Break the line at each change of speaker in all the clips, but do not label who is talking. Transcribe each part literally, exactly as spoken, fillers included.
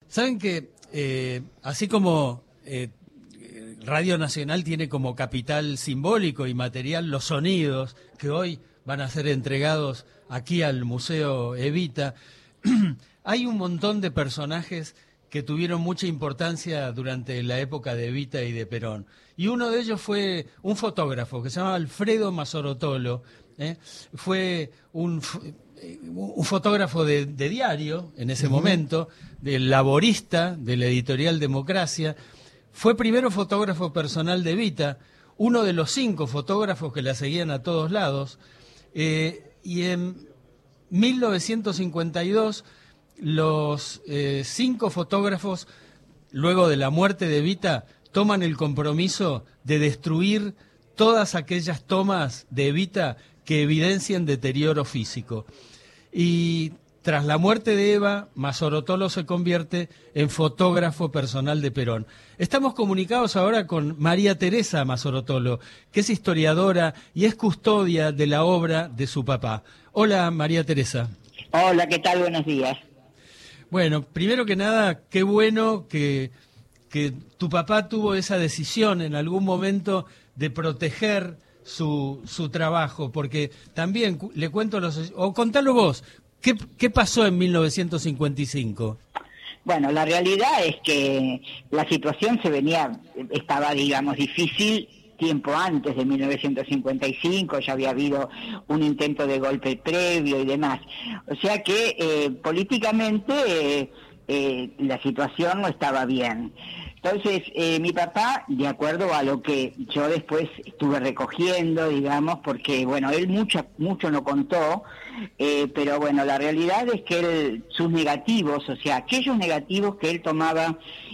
Saben que eh, así como eh, Radio Nacional tiene como capital simbólico y material los sonidos que hoy van a ser entregados aquí al Museo Evita, hay un montón de personajes que tuvieron mucha importancia durante la época de Evita y de Perón. Y uno de ellos fue un fotógrafo que se llamaba Alfredo Mazzarotolo. ¿eh? Fue un, un fotógrafo de, de diario en ese uh-huh. momento, del laborista, de la editorial Democracia. Fue primero fotógrafo personal de Evita, uno de los cinco fotógrafos que la seguían a todos lados. Eh, y en mil novecientos cincuenta y dos... los eh, cinco fotógrafos, luego de la muerte de Evita, toman el compromiso de destruir todas aquellas tomas de Evita que evidencian deterioro físico. Y tras la muerte de Eva, Mazzarotolo se convierte en fotógrafo personal de Perón. Estamos comunicados ahora con María Teresa Mazzarotolo, que es historiadora y es custodia de la obra de su papá. Hola, María Teresa.
Hola, ¿qué tal? Buenos días.
Bueno, primero que nada, qué bueno que, que tu papá tuvo esa decisión en algún momento de proteger su, su trabajo, porque también le cuento a los... o contalo vos, ¿qué, qué pasó en mil novecientos cincuenta y cinco?
Bueno, la realidad es que la situación se venía, estaba, digamos, difícil tiempo antes de mil novecientos cincuenta y cinco, ya había habido un intento de golpe previo y demás. O sea que eh, políticamente eh, eh, la situación no estaba bien. Entonces, eh, mi papá, de acuerdo a lo que yo después estuve recogiendo, digamos, porque, bueno, él mucho, mucho no contó, eh, pero bueno, la realidad es que él, sus negativos, o sea, aquellos negativos que él tomaba,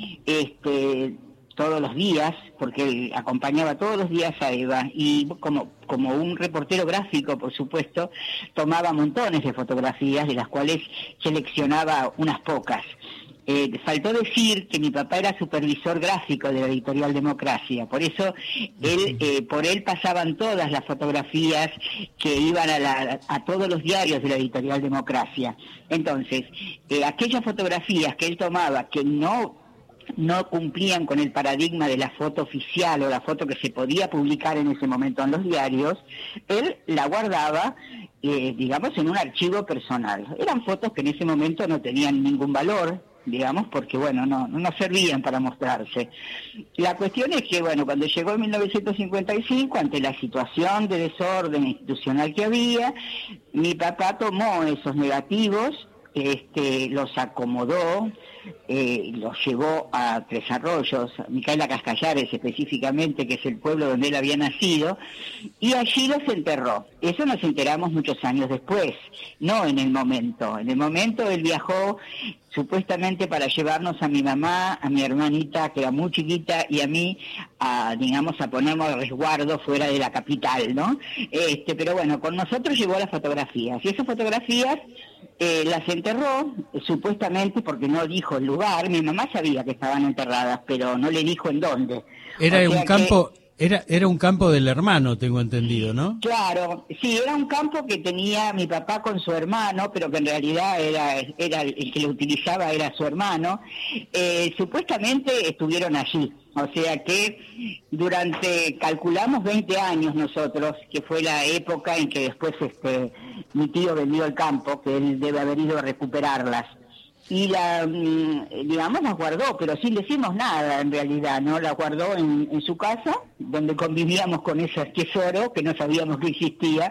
este... todos los días, porque él acompañaba todos los días a Eva, y como, como un reportero gráfico, por supuesto, tomaba montones de fotografías, de las cuales seleccionaba unas pocas. Eh, faltó decir que mi papá era supervisor gráfico de la editorial Democracia, por eso él, eh, por él pasaban todas las fotografías que iban a, la, a todos los diarios de la editorial Democracia. Entonces, eh, aquellas fotografías que él tomaba que no no cumplían con el paradigma de la foto oficial o la foto que se podía publicar en ese momento en los diarios, él la guardaba, eh, digamos, en un archivo personal. Eran fotos que en ese momento no tenían ningún valor, digamos, porque, bueno, no, no servían para mostrarse. La cuestión es que, bueno, cuando llegó en mil novecientos cincuenta y cinco, ante la situación de desorden institucional que había, mi papá tomó esos negativos, este, los acomodó, eh, los llevó a Tres Arroyos, a Micaela Cascallares específicamente, que es el pueblo donde él había nacido, y allí los enterró. Eso nos enteramos muchos años después, no en el momento. En el momento él viajó supuestamente para llevarnos a mi mamá, a mi hermanita, que era muy chiquita, y a mí, a, digamos, a ponernos a resguardo fuera de la capital, ¿no? Este, pero bueno, con nosotros llevó las fotografías, y esas fotografías eh, las enterró, eh, supuestamente porque no dijo el lugar. Mi mamá sabía que estaban enterradas, pero no le dijo en dónde.
Era
o sea
un campo...
Que,
Era, era un campo del hermano, tengo entendido, ¿no?
Claro, sí, era un campo que tenía mi papá con su hermano, pero que en realidad era, era el que lo utilizaba era su hermano. Eh, supuestamente estuvieron allí, o sea que durante, calculamos veinte años nosotros, que fue la época en que después este mi tío vendió el campo, que él debe haber ido a recuperarlas. Y la, digamos, las guardó, pero sin decirnos nada en realidad, ¿no? La guardó en, en su casa, donde convivíamos con ese tesoro que no sabíamos que existía,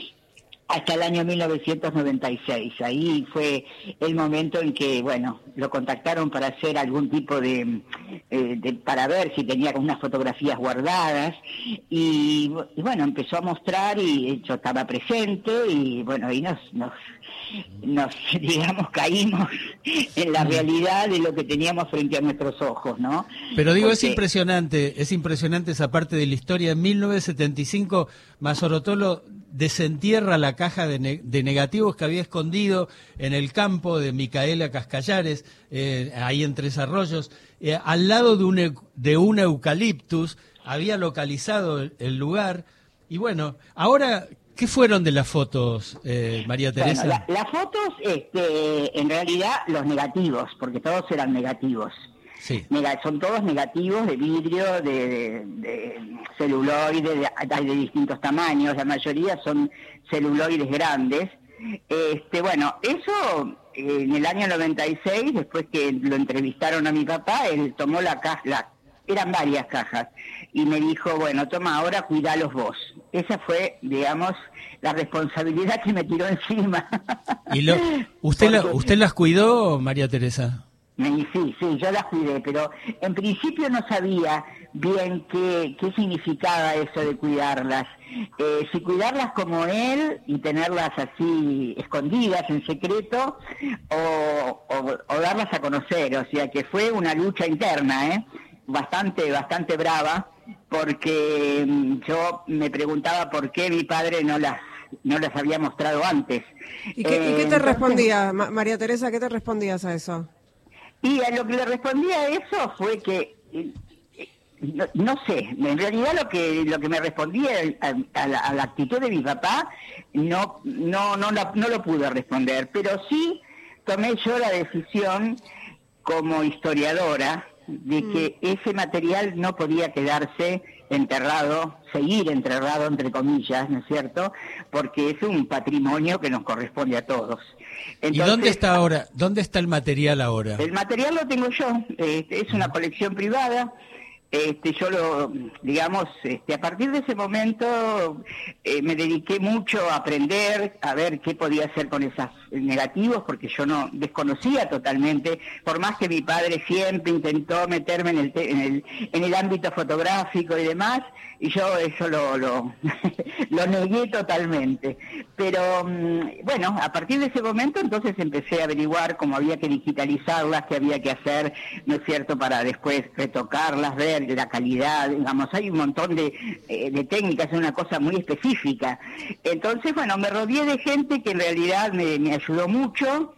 hasta el año mil novecientos noventa y seis. Ahí fue el momento en que, bueno, lo contactaron para hacer algún tipo de, eh, de para ver si tenía unas fotografías guardadas, y, y bueno, empezó a mostrar, y yo estaba presente, y bueno, ahí nos... nos nos, digamos, caímos en la realidad de lo que teníamos frente a nuestros ojos, ¿no?
Pero digo,
Porque...
es impresionante, es impresionante esa parte de la historia. En mil novecientos setenta y cinco, Mazzarotolo desentierra la caja de, ne de negativos que había escondido en el campo de Micaela Cascallares, eh, ahí en Tres Arroyos, eh, al lado de un, de un eucaliptus, había localizado el, el lugar, y bueno, ahora... ¿Qué fueron de las fotos, eh, María Teresa?
Bueno, la, las fotos, este, en realidad, los negativos, porque todos eran negativos.
Sí.
Nega, son todos negativos de vidrio, de, de, de celuloide, de, hay de distintos tamaños, la mayoría son celuloides grandes. Este, bueno, eso eh, en el año noventa y seis, después que lo entrevistaron a mi papá, él tomó la caja, la, eran varias cajas, y me dijo, bueno, toma, ahora cuidalos vos. Esa fue, digamos, la responsabilidad que me tiró encima.
¿Y lo, usted,
Porque,
la, usted las cuidó, María Teresa?
Sí, sí, yo las cuidé, pero en principio no sabía bien qué, qué significaba eso de cuidarlas. Eh, si cuidarlas como él y tenerlas así escondidas, en secreto, o, o, o darlas a conocer. O sea que fue una lucha interna, ¿eh? bastante, bastante brava, porque yo me preguntaba por qué mi padre no las no las había mostrado antes.
¿Y qué,
eh,
¿y qué te
entonces,
respondía, Ma- María Teresa? ¿Qué te respondías a eso?
Y a lo que le respondí a eso fue que, eh, no, no sé, en realidad lo que lo que me respondía a, a, la, a la actitud de mi papá, no no no, no, no lo pude responder, pero sí tomé yo la decisión como historiadora de que mm. ese material no podía quedarse enterrado, seguir enterrado entre comillas, ¿no es cierto? Porque es un patrimonio que nos corresponde a todos. Entonces,
¿y dónde está ahora? ¿Dónde está el material ahora?
El material lo tengo yo, eh, es una colección privada. Este, yo lo, digamos, este, a partir de ese momento eh, me dediqué mucho a aprender, a ver qué podía hacer con esos negativos, porque yo no desconocía totalmente, por más que mi padre siempre intentó meterme en el, te, en el, en el ámbito fotográfico y demás, y yo eso lo, lo, lo negué totalmente. Pero bueno, a partir de ese momento entonces empecé a averiguar cómo había que digitalizarlas, qué había que hacer, ¿no es cierto?, para después retocarlas, ver de la calidad, digamos, hay un montón de, eh, de técnicas, es una cosa muy específica. Entonces, bueno, me rodeé de gente que en realidad me, me ayudó mucho,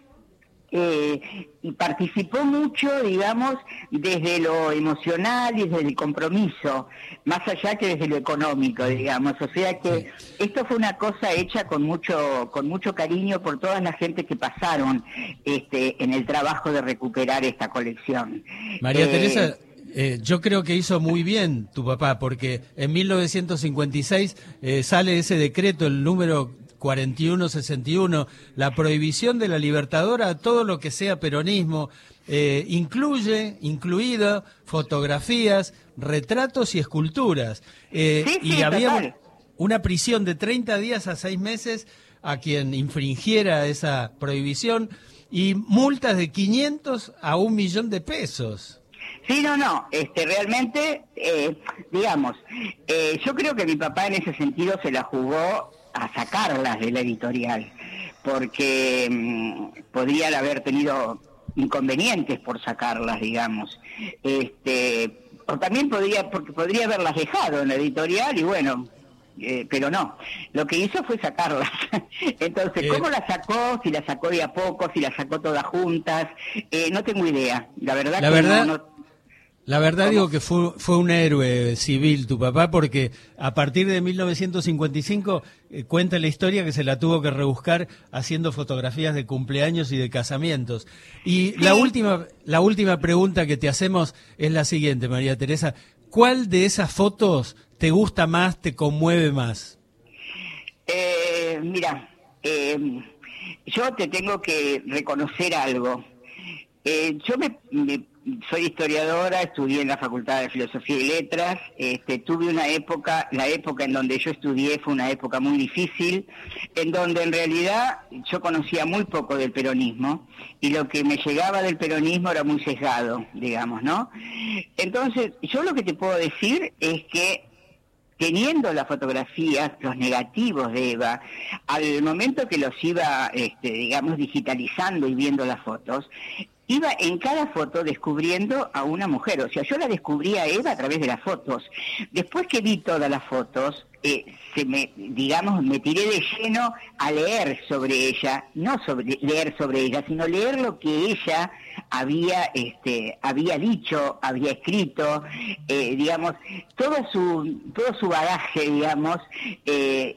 eh, y participó mucho, digamos, desde lo emocional y desde el compromiso, más allá que desde lo económico, digamos. O sea que sí, esto fue una cosa hecha con mucho con mucho cariño por toda la gente que pasaron este, en el trabajo de recuperar esta colección.
María
eh,
Teresa, Eh, yo creo que hizo muy bien tu papá, porque en mil novecientos cincuenta y seis eh, sale ese decreto, el número cuarenta y uno sesenta y uno, la prohibición de la Libertadora a todo lo que sea peronismo, eh, incluye, incluido fotografías, retratos y esculturas. Eh,
sí, sí,
y había
total.
una prisión de treinta días a seis meses a quien infringiera esa prohibición y multas de quinientos a un millón de pesos.
Sí, no, no, este, realmente, eh, digamos, eh, yo creo que mi papá en ese sentido se la jugó a sacarlas de la editorial, porque mmm, podrían haber tenido inconvenientes por sacarlas, digamos, este, o también podría, porque podría haberlas dejado en la editorial y bueno, eh, pero no, lo que hizo fue sacarlas. Entonces, ¿cómo eh, las sacó? Si las sacó de a poco, si las sacó todas juntas, eh, no tengo idea, la verdad
la
que
verdad...
no... no
La verdad digo que fue, fue un héroe civil tu papá, porque a partir de mil novecientos cincuenta y cinco eh, cuenta la historia que se la tuvo que rebuscar haciendo fotografías de cumpleaños y de casamientos. Y sí. la última la última pregunta que te hacemos es la siguiente, María Teresa. ¿Cuál de esas fotos te gusta más, te conmueve más?
Eh, mira, eh, yo te tengo que reconocer algo. Eh, yo me... me soy historiadora, estudié en la Facultad de Filosofía y Letras, este, tuve una época, la época en donde yo estudié fue una época muy difícil, en donde en realidad yo conocía muy poco del peronismo, y lo que me llegaba del peronismo era muy sesgado, digamos, ¿no? Entonces, yo lo que te puedo decir es que teniendo las fotografías, los negativos de Eva, al momento que los iba, este, digamos, digitalizando y viendo las fotos, iba en cada foto descubriendo a una mujer. O sea, yo la descubrí a Eva a través de las fotos. Después que vi todas las fotos, eh, se me, digamos, me tiré de lleno a leer sobre ella, no sobre, leer sobre ella, sino leer lo que ella había, este, había dicho, había escrito, eh, digamos, todo su, todo su bagaje, digamos, eh, y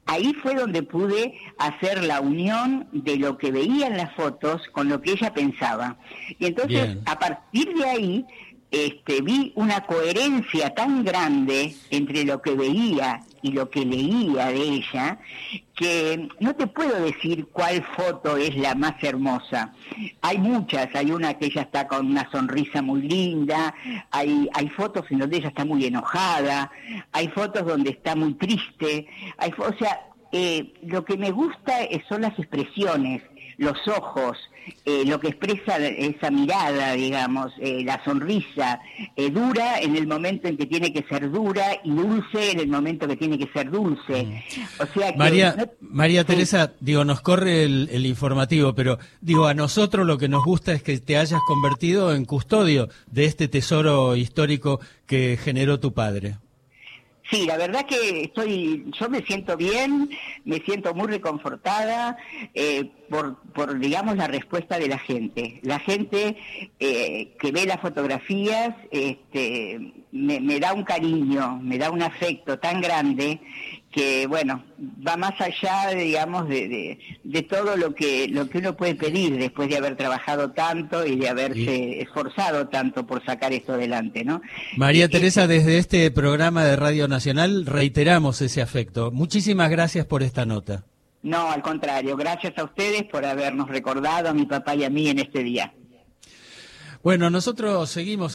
ahí fue donde pude hacer la unión de lo que veía en las fotos con lo que ella pensaba. Y entonces, Bien. a partir de ahí, este, vi una coherencia tan grande entre lo que veía y lo que leía de ella, que no te puedo decir cuál foto es la más hermosa. Hay muchas, hay una que ella está con una sonrisa muy linda, hay, hay fotos en donde ella está muy enojada, hay fotos donde está muy triste, hay, o sea, eh, lo que me gusta son las expresiones, los ojos, eh, lo que expresa esa mirada, digamos, eh, la sonrisa, eh, dura en el momento en que tiene que ser dura y dulce en el momento que tiene que ser dulce. O sea que,
María,
no,
María
sí.
Teresa, digo, nos corre el, el informativo, pero digo, a nosotros lo que nos gusta es que te hayas convertido en custodio de este tesoro histórico que generó tu padre.
Sí, la verdad que estoy, yo me siento bien, me siento muy reconfortada eh, por, por, digamos, la respuesta de la gente. La gente eh, que ve las fotografías este, me, me da un cariño, me da un afecto tan grande que, bueno, va más allá, digamos, de, de, de todo lo que lo que uno puede pedir después de haber trabajado tanto y de haberse sí. esforzado tanto por sacar esto adelante, ¿no?
María
y,
Teresa,
es,
desde este programa de Radio Nacional reiteramos ese afecto. Muchísimas gracias por esta nota.
No, al contrario, gracias a ustedes por habernos recordado a mi papá y a mí en este día.
Bueno, nosotros seguimos